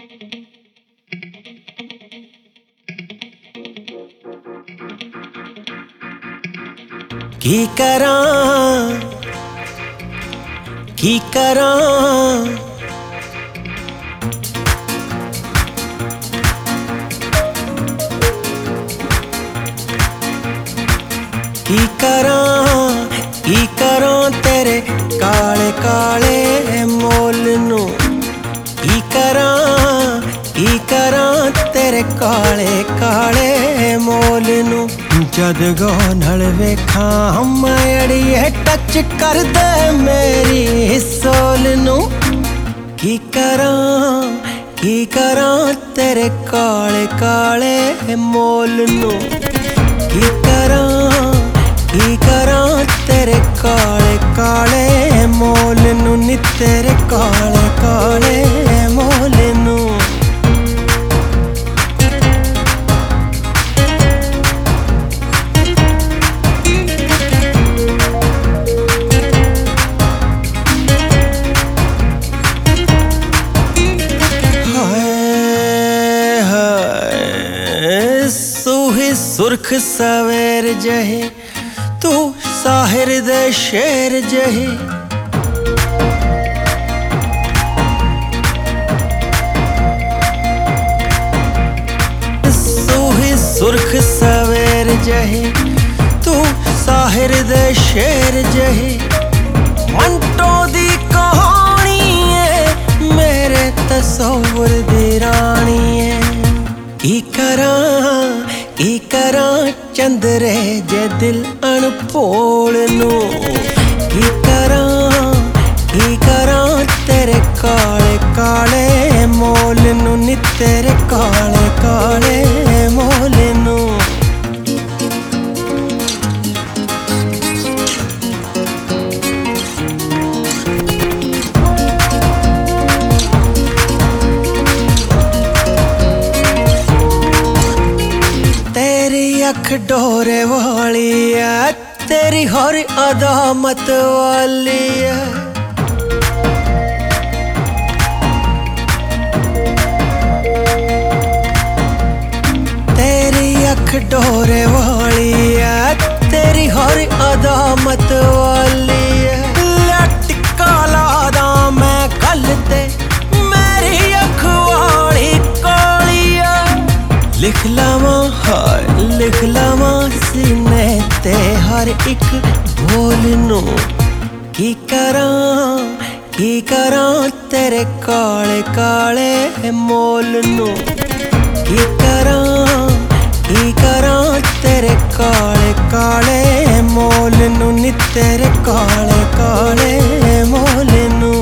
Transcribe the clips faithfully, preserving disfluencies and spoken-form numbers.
की करां की करां की करां की करां तेरे काले काले मोल नू की करां की करां तेरे काले काले मोल नू जद गौ नल वेखां मैं अड़िए टच कर दे मेरी सोल नू की करां की करां तेरे काले काले मोल नू की करां की करां तेरे काले काले मोल नू नी तेरे काले काले मोल नू सुर्ख सवेर जही तू साहिर दे शेर जही सूही सुर्ख सवेर जही तू साहिर दे शेर जही मंटो दी कहानी है मेरे तसव्वुर दी रानी है की करां की करां चंदरे जे दिल अनभोल नू की करां की करां तेरे काले काले मोल नू नी तेरे काले काले मोल नू अख डोरे वाली है तेरी हर अदा मत वाली है तेरी अख डोरे वाली है तेरी हर अदा मत वाली है लटका लादा मैं कल ते मेरी अख वाली काली है लिख लावा हाय लिख लावा सीने ते हर एक बोल नू की करां की करां तेरे काले काले मोल नू की करां की करां तेरे काले काले मोल नू नी तेरे काले काले मोल नू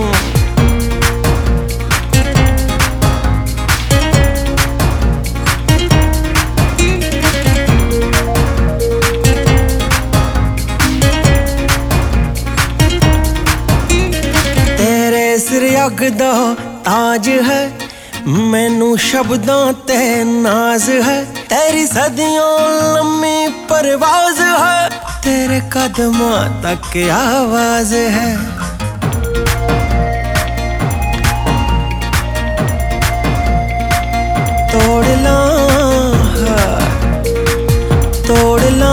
अग दा ताज है मैनू शब्दां ते नाज है तेरी सदियों लम्मी परवाज है तेरे कदमां तक आवाज है तोड़ ला तोड़ ला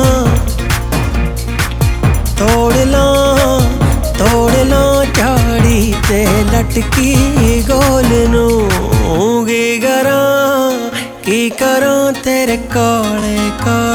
तोड़ ला तोड़ ला झाड़ी ते लटकी गोल नू की करां की करां तेरे काले काले